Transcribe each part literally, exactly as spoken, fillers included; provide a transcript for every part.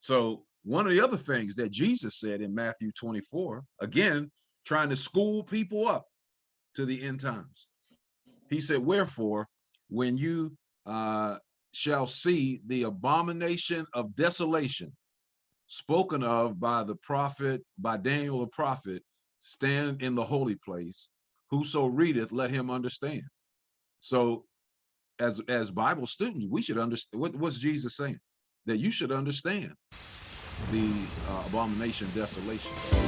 So one of the other things that Jesus said in Matthew twenty-four, again, trying to school people up to the end times. He said, wherefore, when you uh, shall see the abomination of desolation spoken of by the prophet, by Daniel the prophet, stand in the holy place, whoso readeth, let him understand. So as, as Bible students, we should understand, what, what's Jesus saying? That you should understand the uh, abomination of desolation.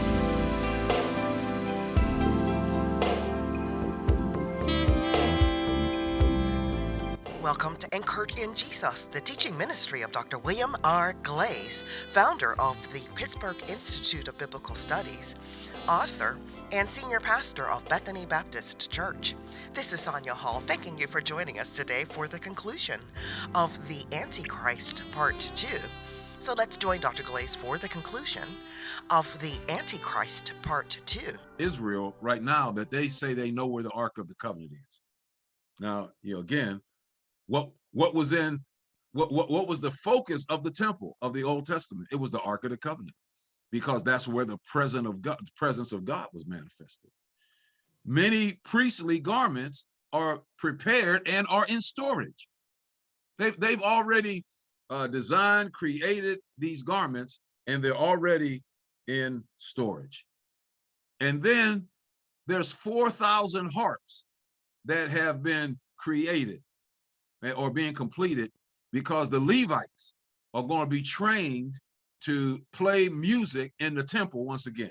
Welcome to Anchored in Jesus, the teaching ministry of Doctor William R. Glaze, founder of the Pittsburgh Institute of Biblical Studies, author, and senior pastor of Bethany Baptist Church. This is Sonia Hall, thanking you for joining us today for the conclusion of the Antichrist Part two. So let's join Doctor Glaze for the conclusion of the Antichrist Part two. Israel, right now, that they say they know where the Ark of the Covenant is. Now, you know, again, What what was in what, what what was the focus of the temple of the Old Testament? It was the Ark of the Covenant, because that's where the presence of God, the presence of God was manifested. Many priestly garments are prepared and are in storage. They've they've already uh, designed, created these garments, and they're already in storage. And then there's four thousand harps that have been created or being completed, because the Levites are going to be trained to play music in the temple once again.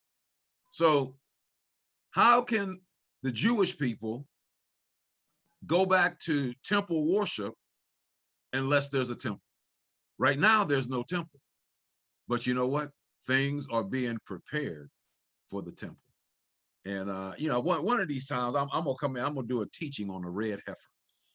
So how can the Jewish people go back to temple worship unless there's a temple? Right now, there's no temple. But you know what? Things are being prepared for the temple. And, uh, you know, one, one of these times, I'm, I'm going to come in, I'm going to do a teaching on the red heifer.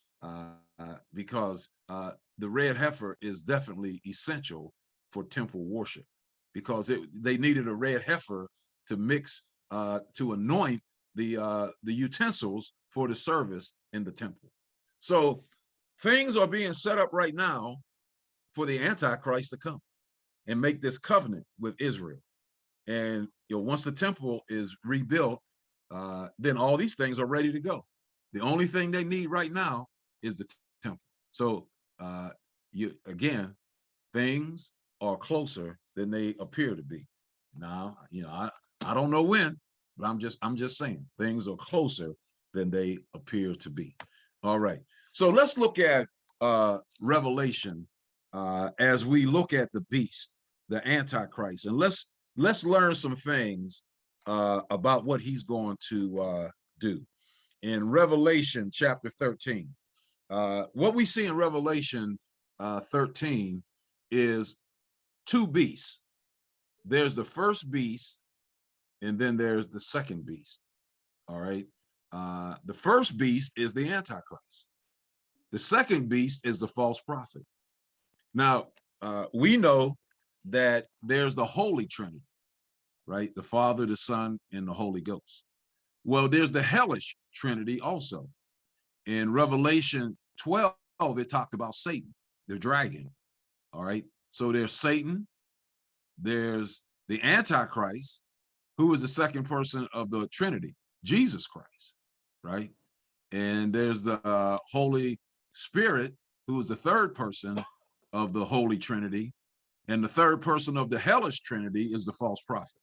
Uh, because uh, the red heifer is definitely essential for temple worship, because it, they needed a red heifer to mix, uh, to anoint the uh, the utensils for the service in the temple. So things are being set up right now for the Antichrist to come and make this covenant with Israel. And you know, once the temple is rebuilt, uh, then all these things are ready to go. The only thing they need right now is the temple. So uh, you again, things are closer than they appear to be. Now, you know, I, I don't know when, but I'm just I'm just saying things are closer than they appear to be. All right. So let's look at uh, Revelation uh, as we look at the beast, the Antichrist, and let's let's learn some things uh, about what he's going to uh, do. In Revelation chapter thirteen, uh, what we see in Revelation uh, thirteen is two beasts. There's the first beast, and then there's the second beast. All right. Uh, the first beast is the Antichrist. The second beast is the false prophet. Now, uh, we know that there's the Holy Trinity, right? The Father, the Son, and the Holy Ghost. Well, there's the hellish Trinity also. In Revelation twelve, it talked about Satan, the dragon. All right. So there's Satan, there's the Antichrist, who is the second person of the Trinity, Jesus Christ, right? And there's the uh, Holy Spirit, who is the third person of the Holy Trinity. And the third person of the hellish Trinity is the false prophet.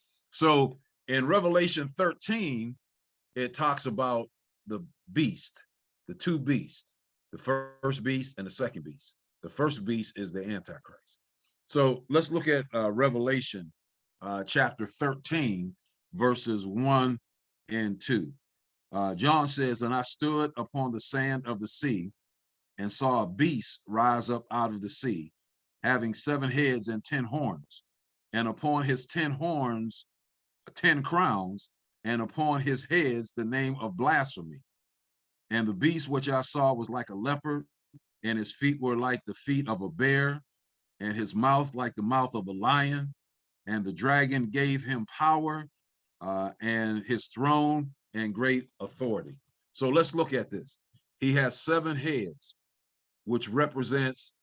So in Revelation thirteen, it talks about the beast, the two beasts, the first beast and the second beast. The first beast is the Antichrist. So let's look at uh, Revelation uh, chapter thirteen, verses one and two. Uh, John says, and I stood upon the sand of the sea and saw a beast rise up out of the sea, having seven heads and ten horns, and upon his ten horns, ten crowns, and upon his heads the name of blasphemy. And the beast which I saw was like a leopard, and his feet were like the feet of a bear, and his mouth like the mouth of a lion. And the dragon gave him power uh, and his throne and great authority. So let's look at this. He has seven heads, which represents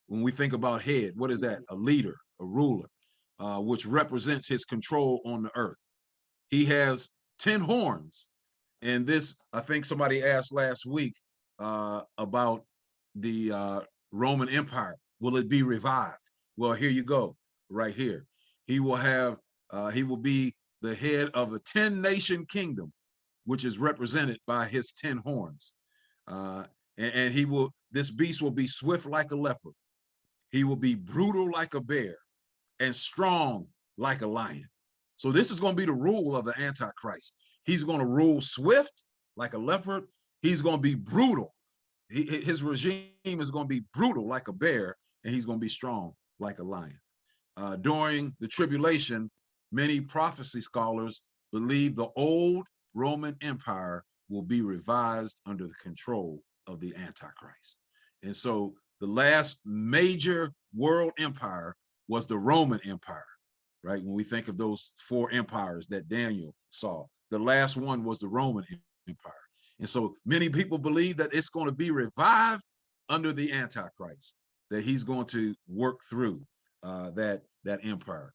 when we think about head, what is that? A leader, a ruler, uh, which represents his control on the earth. He has ten horns. And this, I think somebody asked last week uh, about the uh, Roman Empire. Will it be revived? Well, here you go, right here. He will have, uh, he will be the head of a ten nation kingdom, which is represented by his ten horns. Uh, and, and he will, this beast will be swift like a leopard. He will be brutal like a bear and strong like a lion. So this is going to be the rule of the Antichrist. He's going to rule swift like a leopard. He's going to be brutal. He, his regime is going to be brutal like a bear, and he's going to be strong like a lion. Uh, during the tribulation, many prophecy scholars believe the old Roman Empire will be revised under the control of the Antichrist. And so the last major world empire was the Roman Empire, right? When we think of those four empires that Daniel saw, the last one was the Roman Empire. And so many people believe that it's going to be revived under the Antichrist, that he's going to work through uh, that, that empire.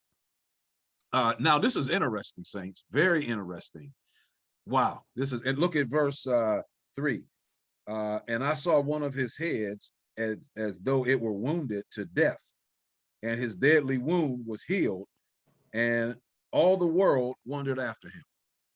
Uh, now, this is interesting, saints, very interesting. Wow, this is, and look at verse uh, three. Uh, and I saw one of his heads as, as though it were wounded to death, and his deadly wound was healed, and all the world wondered after him.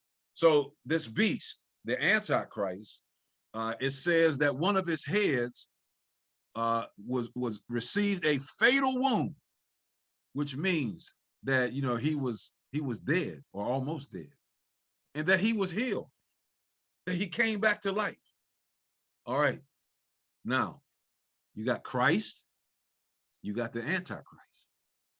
So this beast, the Antichrist, uh, it says that one of his heads uh, was was received a fatal wound, which means that, you know, he was he was dead or almost dead, and that he was healed, that he came back to life. All right, now you got Christ, you got the Antichrist.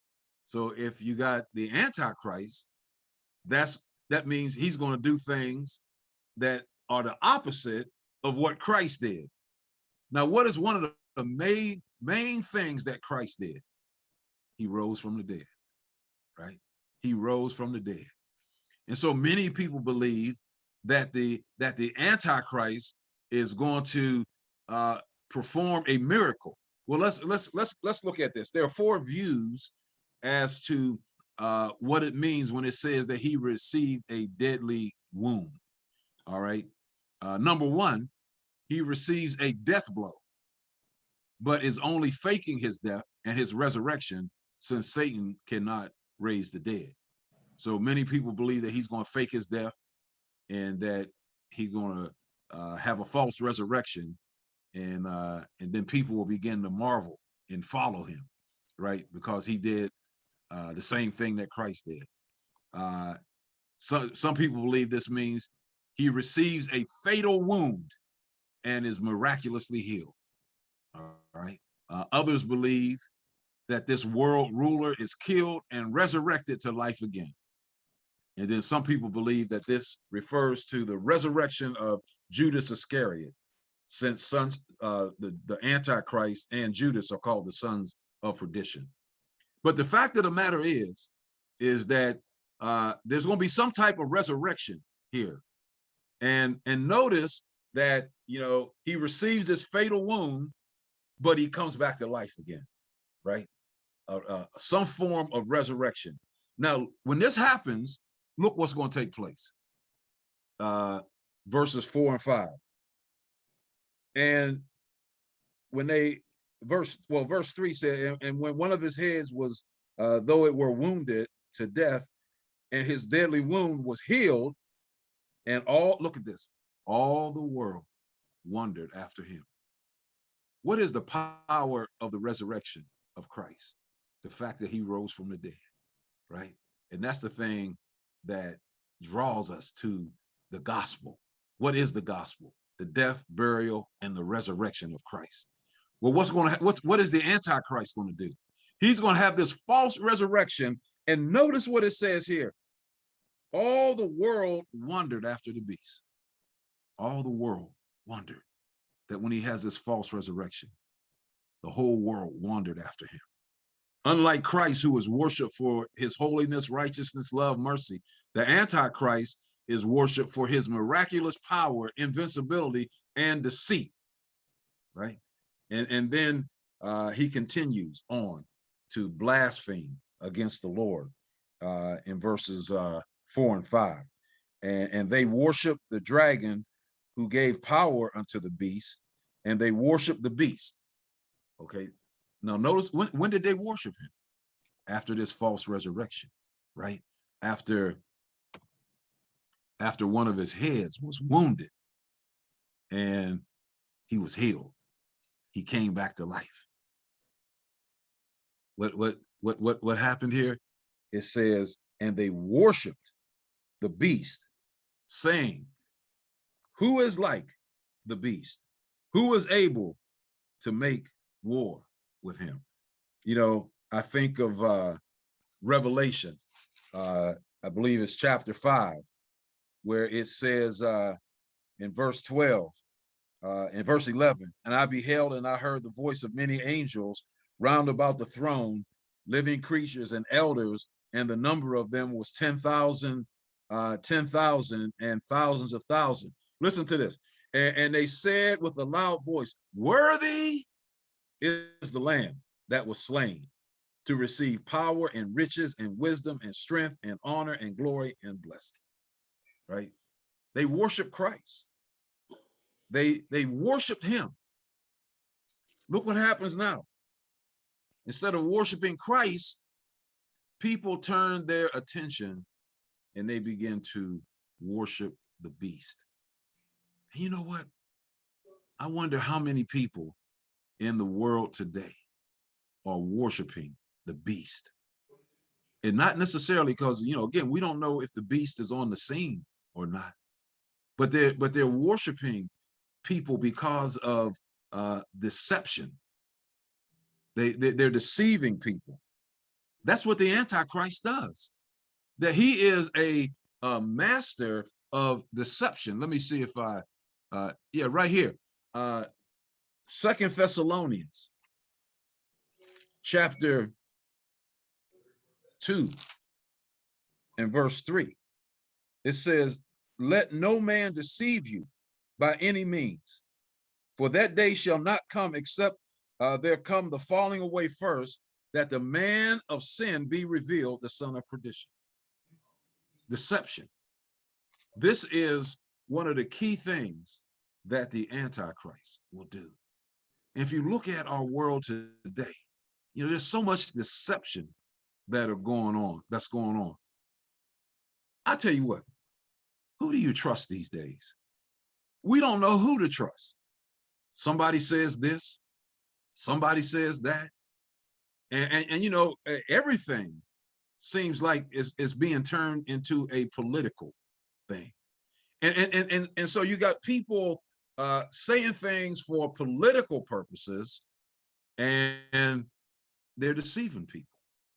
So if you got the Antichrist, that's that means he's going to do things that are the opposite of what Christ did. Now, what is one of the, the main, main things that Christ did? He rose from the dead, right? He rose from the dead. And so many people believe that the, that the Antichrist is going to uh, perform a miracle. Well, let's, let's, let's, let's look at this. There are four views as to uh, what it means when it says that he received a deadly wound. All right. Uh, number one, he receives a death blow, but is only faking his death and his resurrection, since Satan cannot raise the dead. So many people believe that he's going to fake his death and that he's going to uh, have a false resurrection, and uh, and then people will begin to marvel and follow him, right? Because he did uh, the same thing that Christ did. Uh, so, some people believe this means he receives a fatal wound and is miraculously healed. All right. Uh, others believe that this world ruler is killed and resurrected to life again. And then some people believe that this refers to the resurrection of Judas Iscariot, since sons, uh, the, the Antichrist and Judas are called the sons of perdition. But the fact of the matter is, is that uh, there's going to be some type of resurrection here. And, and notice that, you know, he receives this fatal wound, but he comes back to life again, right? Uh, uh, some form of resurrection. Now, when this happens, look what's going to take place. Uh, verses four and five. And when they, verse, well, verse three said, and, and when one of his heads was, uh, though it were wounded to death, and his deadly wound was healed, and all, look at this, all the world wondered after him. What is the power of the resurrection of Christ? The fact that he rose from the dead, right? And that's the thing that draws us to the gospel. What is the gospel? The death, burial, and the resurrection of Christ. Well, what's going to what's what is the Antichrist going to do? He's going to have this false resurrection, and notice what it says here. All the world wondered after the beast. All the world wondered that when he has this false resurrection, the whole world wondered after him. Unlike Christ, who is worshiped for his holiness, righteousness, love, mercy, the Antichrist is worshiped for his miraculous power, invincibility, and deceit, right? And, and then uh, he continues on to blaspheme against the Lord uh, in verses uh, four and five. And, and they worship the dragon who gave power unto the beast, and they worship the beast. Okay. Now notice, when, when did they worship him? After this false resurrection, right? After, after one of his heads was wounded and he was healed. He came back to life. What, what, what, what, what happened here? It says, and they worshiped the beast, saying, who is like the beast? Who is able to make war with him? You know, I think of uh, Revelation, uh, I believe it's chapter five, where it says uh, in verse twelve, uh, in verse eleven, and I beheld and I heard the voice of many angels round about the throne, living creatures and elders, and the number of them was ten thousand, uh, ten thousand and thousands of thousands. Listen to this. And, and they said with a loud voice, worthy is the Lamb that was slain to receive power and riches and wisdom and strength and honor and glory and blessing. Right? They worship Christ. They, they worshiped him. Look what happens now. Instead of worshiping Christ, people turn their attention and they begin to worship the beast. And you know what? I wonder how many people in the world today are worshiping the beast. And not necessarily because, you know, again, we don't know if the beast is on the scene or not, but they're, but they're worshiping people because of uh, deception. They, they, they're deceiving people. That's what the Antichrist does. That he is a, a master of deception. Let me see if I, uh, yeah, right here. Uh, Second Thessalonians, chapter two, and verse three. It says, let no man deceive you by any means, for that day shall not come except uh, there come the falling away first, that the man of sin be revealed, the son of perdition. Deception. This is one of the key things that the Antichrist will do. If you look at our world today, you know, there's so much deception that are going on, that's going on. I tell you what, who do you trust these days? We don't know who to trust. Somebody says this, somebody says that. And, and, and you know, everything seems like it's, it's being turned into a political thing. And, and, and, and so you got people uh, saying things for political purposes, and, and they're deceiving people,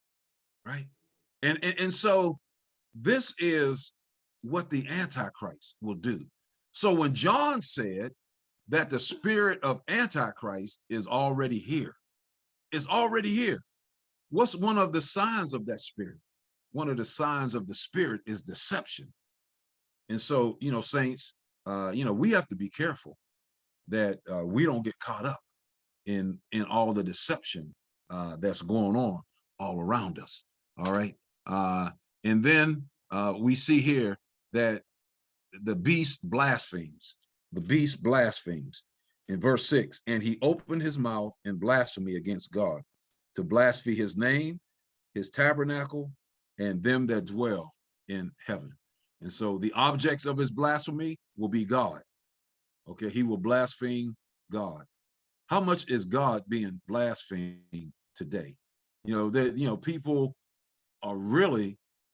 right? And, and, and so this is what the Antichrist will do. So when John said that the spirit of Antichrist is already here, it's already here. What's one of the signs of that spirit? One of the signs of the spirit is deception. And so, you know, saints, uh, you know, we have to be careful that uh, we don't get caught up in, in all the deception uh, that's going on all around us. All right. Uh, and then uh, we see here that the beast blasphemes. The beast blasphemes. In verse six, and he opened his mouth in blasphemy against God, to blaspheme his name, his tabernacle, and them that dwell in heaven. And so the objects of his blasphemy will be God. Okay, he will blaspheme God. How much is God being blasphemed today? You know, that, you know, people are really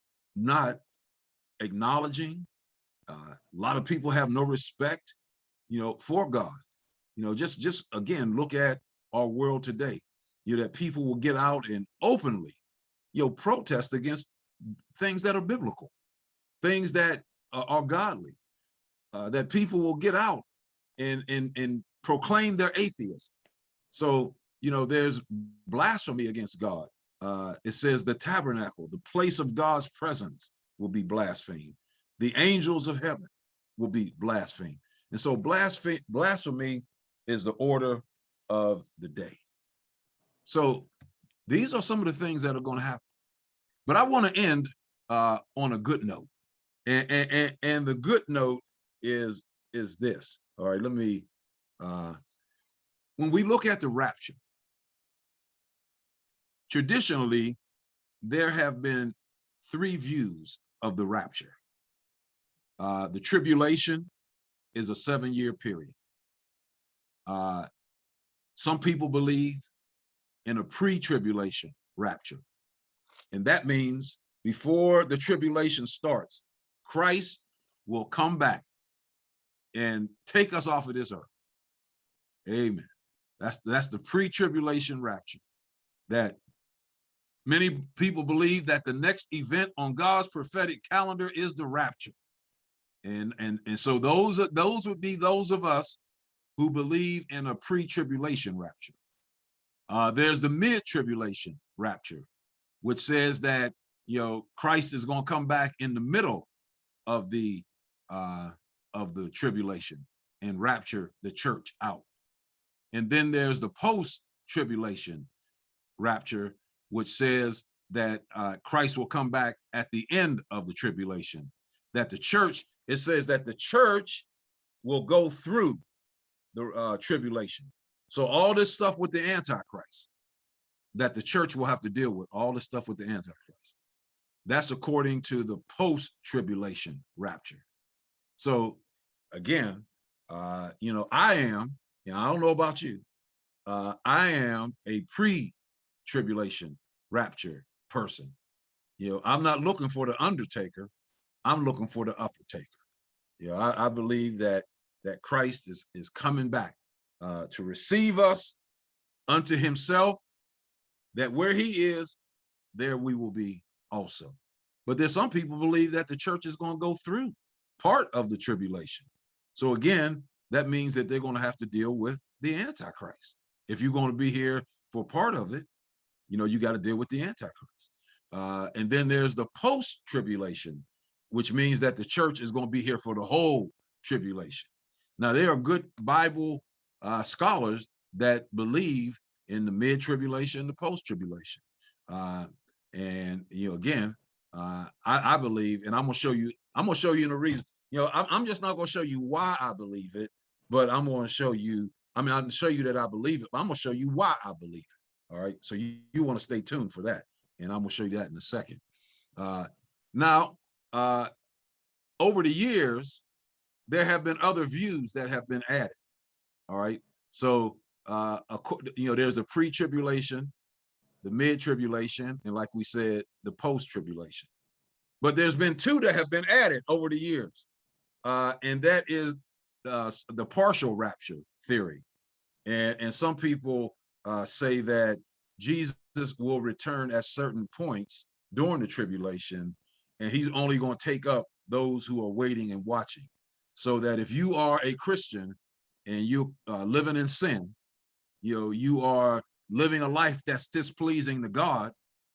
not acknowledging. Uh, a lot of people have no respect, you know, for God. You know, just, just again, look at our world today. You know, that people will get out and openly, you know, protest against things that are biblical, things that uh, are godly, uh, that people will get out and, and, and proclaim their atheism. So, you know, there's blasphemy against God. Uh, it says the tabernacle, the place of God's presence, will be blasphemed. The angels of heaven will be blasphemed. And so blasphemy, blasphemy is the order of the day. So these are some of the things that are going to happen. But I want to end uh, on a good note. And, and, and, and the good note is, is this. All right, let me, uh, when we look at the rapture, traditionally, there have been three views of the rapture. Uh, the tribulation is a seven-year period. Uh, some people believe in a pre-tribulation rapture. And that means before the tribulation starts, Christ will come back and take us off of this earth. Amen. That's, that's the pre-tribulation rapture. That many people believe that the next event on God's prophetic calendar is the rapture. And, and, and so those, are, those would be those of us who believe in a pre-tribulation rapture. Uh, there's the mid-tribulation rapture, which says that, you know, Christ is going to come back in the middle of the uh, of the tribulation and rapture the church out. And then there's the post-tribulation rapture, which says that uh, Christ will come back at the end of the tribulation, that the church, it says that the church will go through the uh, tribulation. So all this stuff with the Antichrist that the church will have to deal with, all this stuff with the Antichrist, that's according to the post-tribulation rapture. So again, uh, you know, I am, you know, I don't know about you, uh, I am a pre-tribulation rapture person. You know, I'm not looking for the undertaker, I'm looking for the uppertaker. You know, I, I believe that that Christ is, is coming back uh, to receive us unto himself, that where he is, there we will be also. But there's some people believe that the church is going to go through part of the tribulation. So again, that means that they're going to have to deal with the Antichrist. If you're going to be here for part of it, you know, you got to deal with the Antichrist. Uh, and then there's the post-tribulation, which means that the church is going to be here for the whole tribulation. Now, there are good Bible uh, scholars that believe in the mid-tribulation, the post-tribulation. Uh, and, you know, again, uh, I, I believe, and I'm going to show you, I'm going to show you the reason. You know, I'm, I'm just not going to show you why I believe it, but I'm going to show you, I mean, I can show you that I believe it, but I'm going to show you why I believe it. All right. So you, you want to stay tuned for that. And I'm going to show you that in a second. Uh, now, uh, over the years, there have been other views that have been added. All right. So, uh, you know, there's the pre-tribulation, the mid-tribulation, and like we said, the post-tribulation. But there's been two that have been added over the years. Uh, and that is uh, the partial rapture theory. And, and some people uh, say that Jesus will return at certain points during the tribulation, and he's only going to take up those who are waiting and watching. So that if you are a Christian and you're uh, living in sin, you know, you are living a life that's displeasing to God,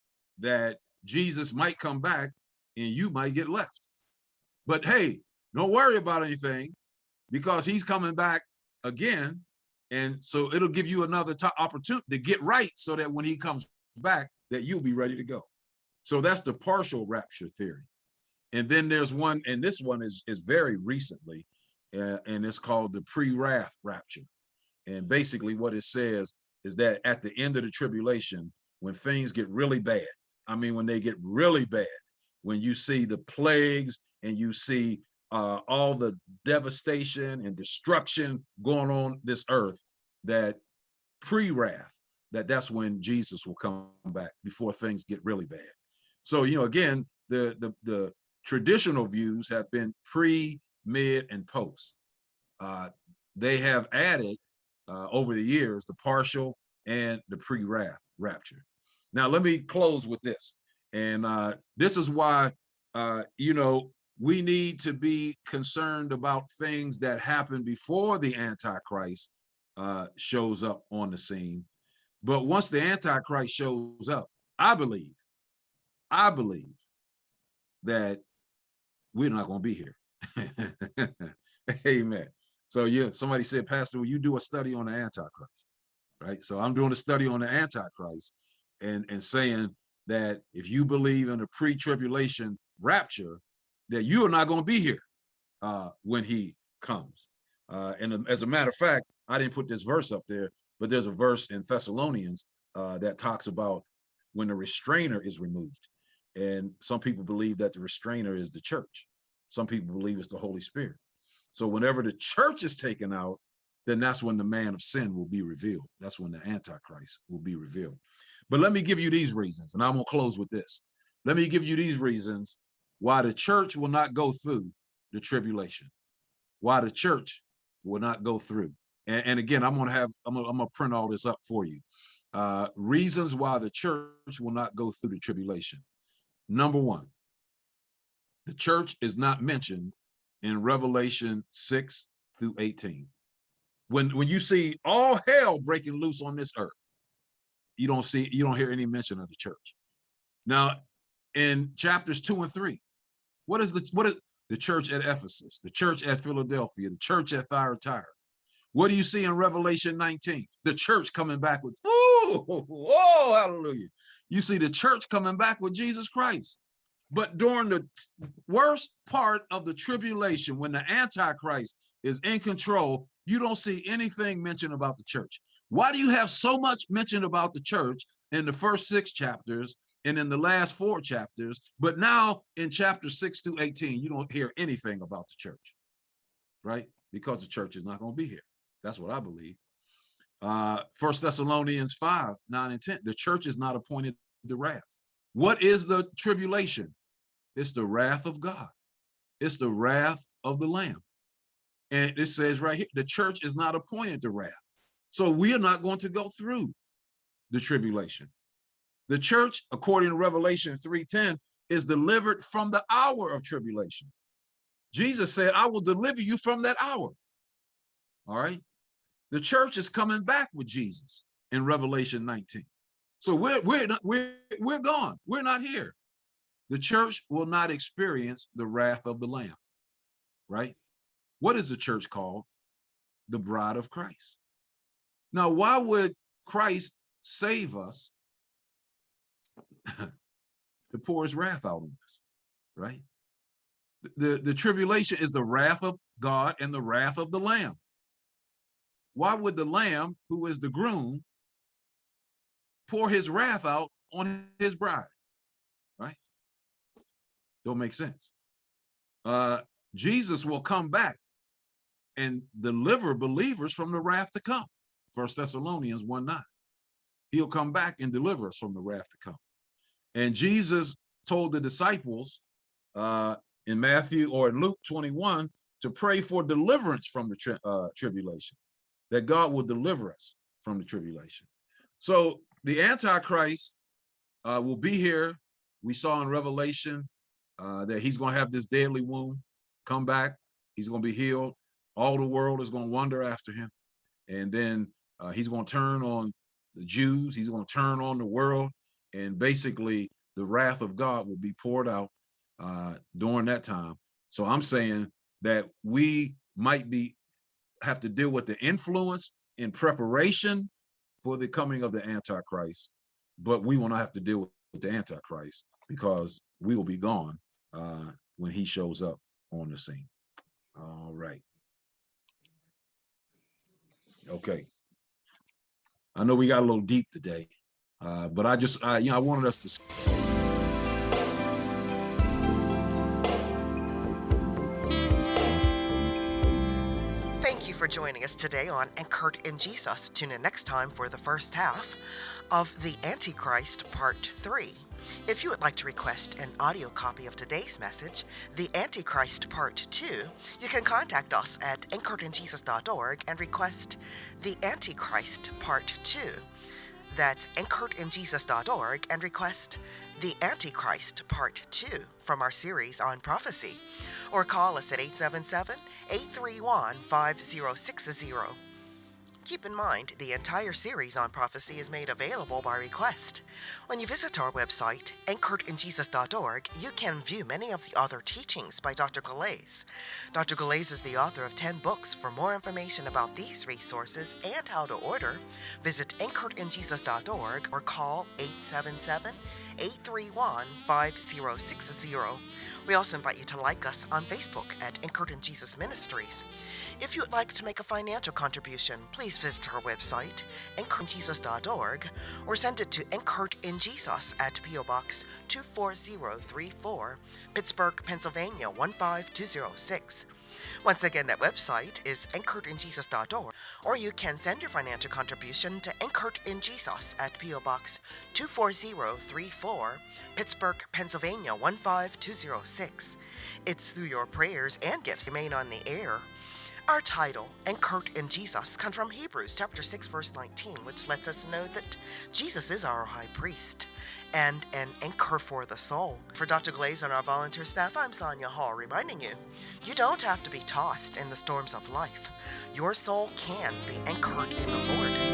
that Jesus might come back and you might get left. But hey, don't worry about anything, because he's coming back again. And so it'll give you another opportunity to get right, so that when he comes back, that you'll be ready to go. So that's the partial rapture theory. And then there's one, and this one is, is very recently, uh, and it's called the pre-wrath rapture. And basically what it says is that at the end of the tribulation, when things get really bad, I mean, when they get really bad, when you see the plagues and you see uh, all the devastation and destruction going on this earth, that pre-wrath, that that's when Jesus will come back, before things get really bad. So, you know, again, the, the, the traditional views have been pre, mid, and post. Uh, they have added uh, over the years the partial and the pre-wrath rapture. Now, let me close with this. And uh, this is why, uh, you know, we need to be concerned about things that happen before the Antichrist uh, shows up on the scene. But once the Antichrist shows up, I believe, I believe that we're not going to be here. Amen. So yeah, somebody said, Pastor, will you do a study on the Antichrist? right? So I'm doing a study on the Antichrist and, and saying that if you believe in a pre-tribulation rapture, that you are not going to be here uh, when he comes. Uh, and as a matter of fact, I didn't put this verse up there, but there's a verse in Thessalonians uh, that talks about when the restrainer is removed. And some people believe that the restrainer is the church. Some people believe it's the Holy Spirit. So whenever the church is taken out, then that's when the man of sin will be revealed. That's when the Antichrist will be revealed. But let me give you these reasons, and I'm going to close with this. Let me give you these reasons why the church will not go through the tribulation, why the church will not go through. And, and again, I'm going to have, I'm going to print all this up for you. Uh, reasons why the church will not go through the tribulation. Number one, the church is not mentioned in Revelation six through eighteen. When, when you see all hell breaking loose on this earth, you don't see, you don't hear any mention of the church. Now, in chapters two and three, what is the, what is the church at Ephesus, the church at Philadelphia, the church at Thyatira? What do you see in Revelation nineteen? The church coming back with, oh, oh, hallelujah. You see the church coming back with Jesus Christ. But during the worst part of the tribulation, when the Antichrist is in control, you don't see anything mentioned about the church. Why do you have so much mentioned about the church in the first six chapters and in the last four chapters, but now in chapter six through eighteen, you don't hear anything about the church, right? Because the church is not going to be here. That's what I believe. Uh, First Thessalonians five, nine and ten, the church is not appointed to wrath. What is the tribulation? It's the wrath of God. It's the wrath of the Lamb. And it says right here, the church is not appointed to wrath. So we are not going to go through the tribulation. The church, according to Revelation three ten, is delivered from the hour of tribulation. Jesus said, I will deliver you from that hour. All right. The church is coming back with Jesus in Revelation nineteen. So we're, we're, not, we're, we're gone. We're not here. The church will not experience the wrath of the Lamb, right? What is the church called? The bride of Christ. Now, why would Christ save us to pour his wrath out on us, right? The, the tribulation is the wrath of God and the wrath of the Lamb. Why would the Lamb, who is the groom, pour his wrath out on his bride, right? Don't make sense. Uh, Jesus will come back and deliver believers from the wrath to come. First Thessalonians one nine. He'll come back and deliver us from the wrath to come. And Jesus told the disciples uh, in Matthew or in Luke twenty-one to pray for deliverance from the tri uh, tribulation, that God will deliver us from the tribulation. So the Antichrist uh, will be here. We saw in Revelation uh, that he's going to have this deadly wound, come back. He's going to be healed. All the world is going to wonder after him. And then uh, he's going to turn on the Jews. He's going to turn on the world. And basically, the wrath of God will be poured out uh, during that time. So I'm saying that we might be have to deal with the influence in preparation for the coming of the Antichrist, but we will not have to deal with the Antichrist because we will be gone uh, when he shows up on the scene. All right. Okay. I know we got a little deep today, uh, but I just, uh, you know, I wanted us to. Thank you for joining us today on Anchored in Jesus. Tune in next time for the first half of The Antichrist Part three. If you would like to request an audio copy of today's message, The Antichrist Part two, you can contact us at anchored in jesus dot org and request The Antichrist Part two. That's anchored in jesus dot org and request The Antichrist Part two from our series on prophecy. Or call us at eight seven seven, eight three one, five zero six zero. Keep in mind, the entire series on prophecy is made available by request. When you visit our website, anchored in jesus dot org, you can view many of the other teachings by Doctor Galais. Doctor Galais is the author of ten books. For more information about these resources and how to order, visit anchored in jesus dot org or call eight seven seven, eight three one, five zero six zero. We also invite you to like us on Facebook at Anchored in Jesus Ministries. If you would like to make a financial contribution, please visit our website, anchored in jesus dot org, or send it to Anchored in Jesus at P O Box two four zero three four, Pittsburgh, Pennsylvania one five two zero six. Once again, that website is anchored in jesus dot org, or you can send your financial contribution to Anchored in Jesus at P O Box two four zero three four, Pittsburgh, Pennsylvania one five two zero six. It's through your prayers and gifts remain on the air. Our title, Anchored in Jesus, comes from Hebrews chapter six, verse nineteen, which lets us know that Jesus is our high priest and an anchor for the soul. For Doctor Galais and our volunteer staff, I'm Sonia Hall, reminding you, you don't have to be tossed in the storms of life. Your soul can be anchored in the Lord.